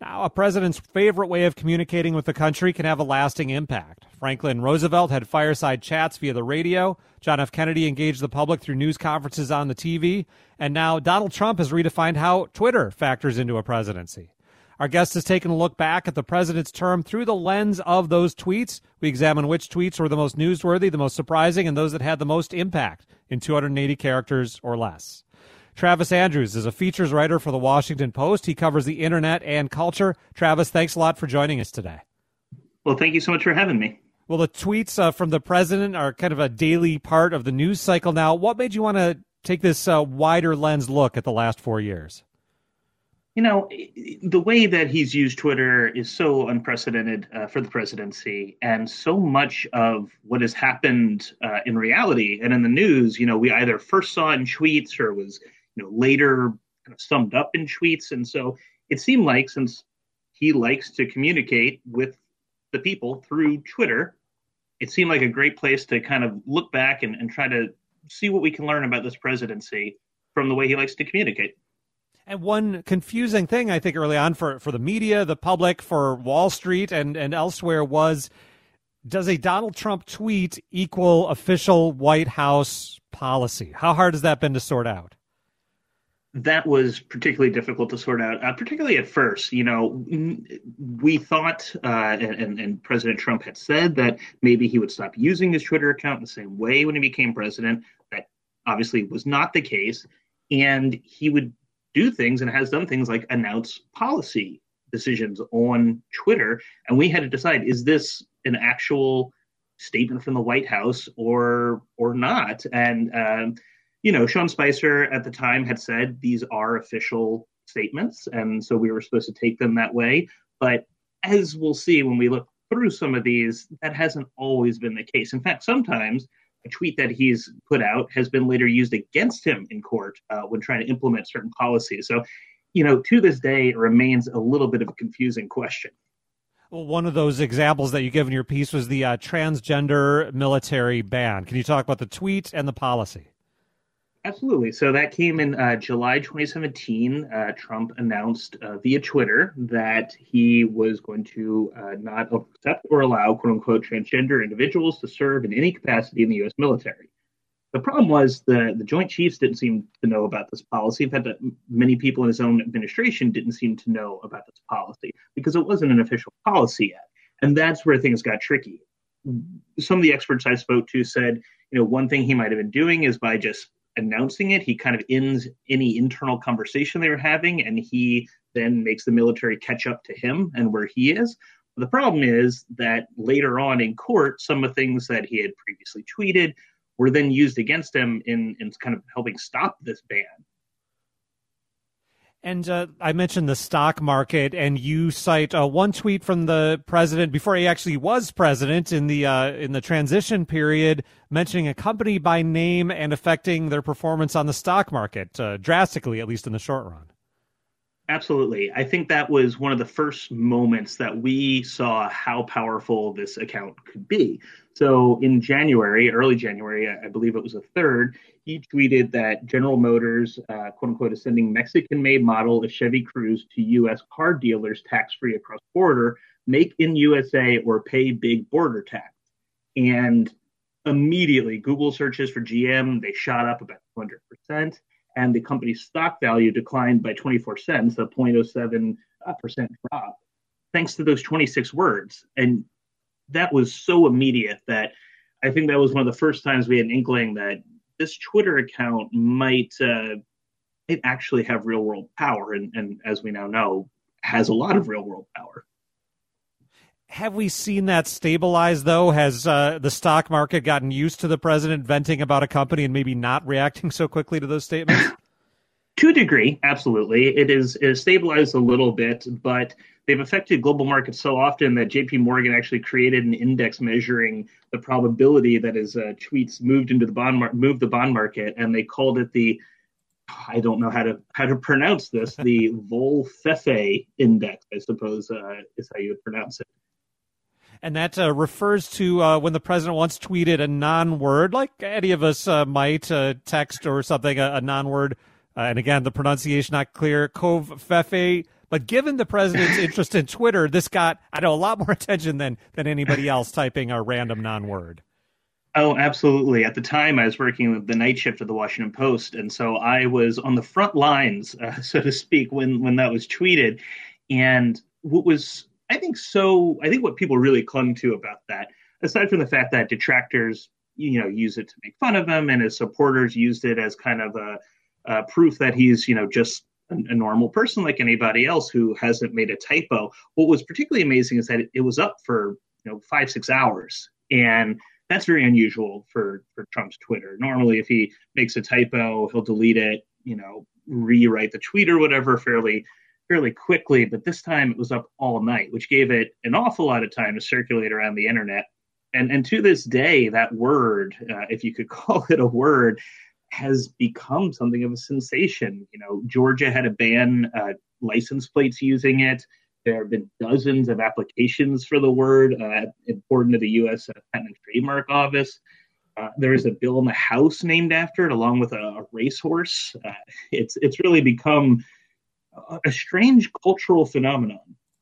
how a president's favorite way of communicating with the country can have a lasting impact. Franklin Roosevelt had fireside chats via the radio. John F. Kennedy engaged the public through news conferences on the TV. And now Donald Trump has redefined how Twitter factors into a presidency. Our guest has taken a look back at the president's term through the lens of those tweets. We examine which tweets were the most newsworthy, the most surprising, and those that had the most impact in 280 characters or less. Travis Andrews is a features writer for The Washington Post. He covers the internet and culture. Travis, thanks a lot for joining us today. Well, thank you so much for having me. Well, the tweets from the president are kind of a daily part of the news cycle now. What made you want to take this wider lens look at the last 4 years? You know, the way that he's used Twitter is so unprecedented for the presidency, and so much of what has happened in reality and in the news, we either first saw in tweets or was later kind of summed up in tweets. And so it seemed like, since he likes to communicate with the people through Twitter, it seemed like a great place to kind of look back and try to see what we can learn about this presidency from the way he likes to communicate. And one confusing thing, I think, early on for the media, the public, for Wall Street and elsewhere was, does a Donald Trump tweet equal official White House policy? How hard has that been to sort out? That was particularly difficult to sort out, particularly at first. We thought, and President Trump had said, that maybe he would stop using his Twitter account in the same way when he became president. That obviously was not the case. And he would do things, and has done things, like announce policy decisions on Twitter. And we had to decide, is this an actual statement from the White House or not? And Sean Spicer at the time had said these are official statements, and so we were supposed to take them that way. But as we'll see when we look through some of these, that hasn't always been the case. In fact, sometimes a tweet that he's put out has been later used against him in court when trying to implement certain policies. So, to this day, it remains a little bit of a confusing question. Well, one of those examples that you give in your piece was the transgender military ban. Can you talk about the tweet and the policy? Absolutely. So that came in July 2017. Trump announced via Twitter that he was going to not accept or allow, quote unquote, transgender individuals to serve in any capacity in the U.S. military. The problem was the Joint Chiefs didn't seem to know about this policy. In fact, many people in his own administration didn't seem to know about this policy because it wasn't an official policy yet. And that's where things got tricky. Some of the experts I spoke to said, one thing he might have been doing is by just announcing it, he kind of ends any internal conversation they were having, and he then makes the military catch up to him and where he is. The problem is that later on in court, some of the things that he had previously tweeted were then used against him in kind of helping stop this ban. And I mentioned the stock market, and you cite one tweet from the president before he actually was president in the transition period, mentioning a company by name and affecting their performance on the stock market drastically, at least in the short run. Absolutely. I think that was one of the first moments that we saw how powerful this account could be. So in January, early January, I believe it was the 3rd, he tweeted that General Motors, quote unquote, is sending Mexican-made model of Chevy Cruze to U.S. car dealers tax-free across border, make in USA or pay big border tax. And immediately, Google searches for GM, they shot up about 200%. And the company's stock value declined by 24 cents, a 0.07% drop, thanks to those 26 words. And that was so immediate that I think that was one of the first times we had an inkling that this Twitter account might actually have real world power. And as we now know, has a lot of real world power. Have we seen that stabilize, though? Has the stock market gotten used to the president venting about a company and maybe not reacting so quickly to those statements? To a degree, absolutely. It is stabilized a little bit, but they've affected global markets so often that JP Morgan actually created an index measuring the probability that his tweets moved into the bond market, and they called it the, I don't know how to pronounce this, the Vol-Fefe index, I suppose is how you would pronounce it. And that refers to when the president once tweeted a non-word, like any of us might text or something, a non-word. And again, the pronunciation not clear. Cove Fefe But given the president's interest in Twitter, this got, I know, a lot more attention than anybody else typing a random non-word. Oh, absolutely. At the time, I was working the night shift of the Washington Post, and so I was on the front lines, so to speak, when that was tweeted. And what was, I think what people really clung to about that, aside from the fact that detractors, use it to make fun of him, and his supporters used it as kind of a proof that he's, just a normal person like anybody else who hasn't made a typo. What was particularly amazing is that it was up for 5-6 hours, and that's very unusual for Trump's Twitter. Normally, if he makes a typo, he'll delete it, rewrite the tweet or whatever fairly quickly. But this time it was up all night, which gave it an awful lot of time to circulate around the internet. And to this day, that word, if you could call it a word, has become something of a sensation. Georgia had to ban license plates using it. There have been dozens of applications for the word, important to the U.S. Patent and Trademark Office. There is a bill in the House named after it, along with a racehorse. It's really become a strange cultural phenomenon.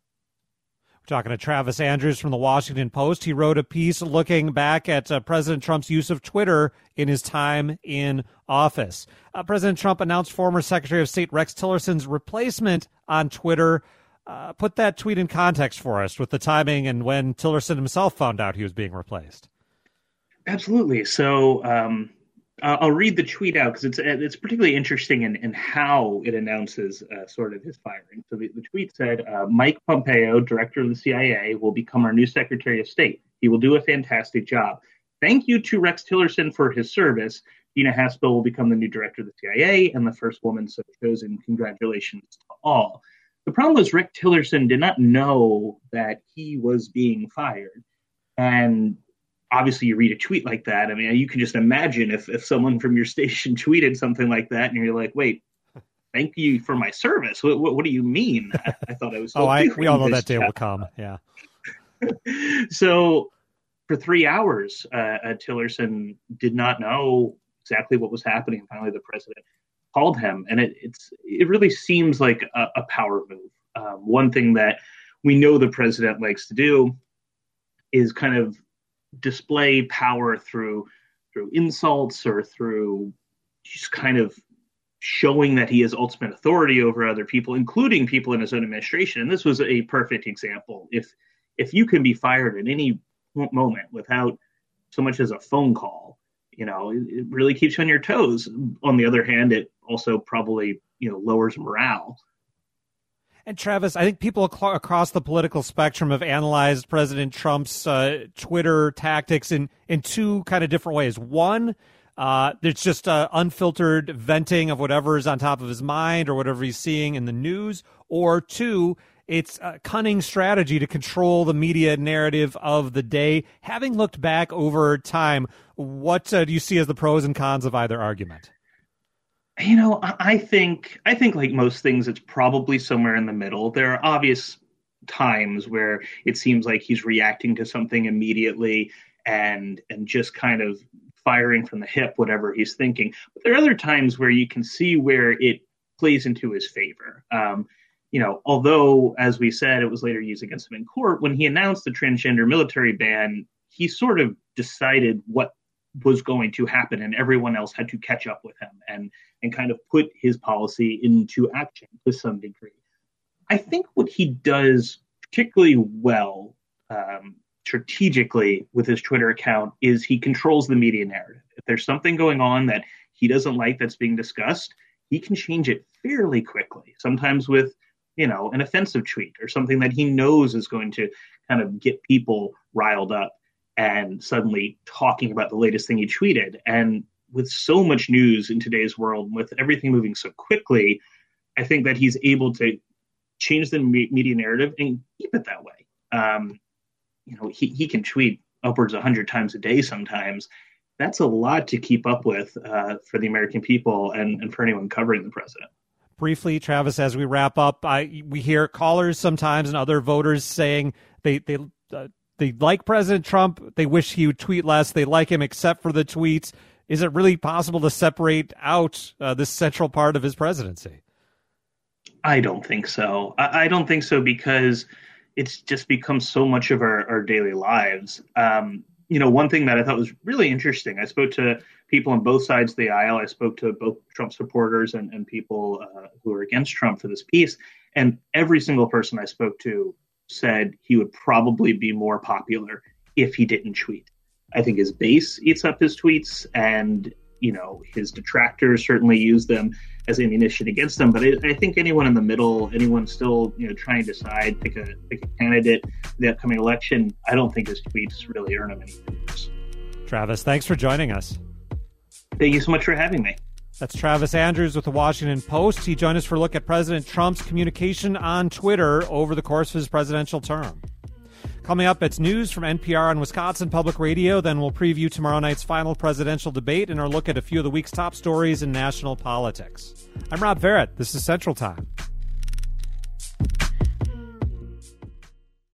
We're talking to Travis Andrews from the Washington Post. He wrote a piece looking back at President Trump's use of Twitter in his time in office. President Trump announced former Secretary of State Rex Tillerson's replacement on Twitter. Put that tweet in context for us with the timing and when Tillerson himself found out he was being replaced. Absolutely. So I'll read the tweet out because it's particularly interesting in how it announces sort of his firing. So the tweet said, Mike Pompeo, director of the CIA, will become our new Secretary of State. He will do a fantastic job. Thank you to Rex Tillerson for his service. Gina Haspel will become the new director of the CIA and the first woman so chosen. Congratulations to all. The problem was Rick Tillerson did not know that he was being fired. And obviously you read a tweet like that. I mean, you can just imagine if someone from your station tweeted something like that and you're like, wait, thank you for my service. What do you mean? I thought I was. We all know that day will come. Yeah. So for 3 hours, Tillerson did not know exactly what was happening. Finally, the president called him, and it really seems like a power move. One thing that we know the president likes to do is kind of display power through insults or through just kind of showing that he has ultimate authority over other people, including people in his own administration. And this was a perfect example. If you can be fired at any moment without so much as a phone call, it really keeps you on your toes. On the other hand, it also probably, lowers morale. And Travis, I think people across the political spectrum have analyzed President Trump's Twitter tactics in two kind of different ways. One, it's just unfiltered venting of whatever is on top of his mind or whatever he's seeing in the news. Or two, it's a cunning strategy to control the media narrative of the day. Having looked back over time, what do you see as the pros and cons of either argument? I think like most things, it's probably somewhere in the middle. There are obvious times where it seems like he's reacting to something immediately and just kind of firing from the hip, whatever he's thinking. But there are other times where you can see where it plays into his favor. Although, as we said, it was later used against him in court, when he announced the transgender military ban, he sort of decided what was going to happen, and everyone else had to catch up with him and kind of put his policy into action to some degree. I think what he does particularly well strategically with his Twitter account is he controls the media narrative. If there's something going on that he doesn't like that's being discussed, he can change it fairly quickly, sometimes with an offensive tweet or something that he knows is going to kind of get people riled up and suddenly talking about the latest thing he tweeted. And with so much news in today's world, with everything moving so quickly, I think that he's able to change the media narrative and keep it that way. He can tweet upwards 100 times a day sometimes. That's a lot to keep up with for the American people and for anyone covering the president. Briefly, Travis, as we wrap up, we hear callers sometimes and other voters saying they like President Trump. They wish he would tweet less. They like him except for the tweets. Is it really possible to separate out this central part of his presidency? I don't think so. I don't think so because it's just become so much of our daily lives. One thing that I thought was really interesting, I spoke to people on both sides of the aisle. I spoke to both Trump supporters and people who are against Trump for this piece. And every single person I spoke to said he would probably be more popular if he didn't tweet. I think his base eats up his tweets, and his detractors certainly use them as ammunition against them. But I think anyone in the middle, anyone still trying to decide, pick a candidate for the upcoming election, I don't think his tweets really earn him any favors. Travis, thanks for joining us. Thank you so much for having me. That's Travis Andrews with the Washington Post. He joined us for a look at President Trump's communication on Twitter over the course of his presidential term. Coming up, it's news from NPR and Wisconsin Public Radio. Then we'll preview tomorrow night's final presidential debate and our look at a few of the week's top stories in national politics. I'm Rob Barrett. This is Central Time.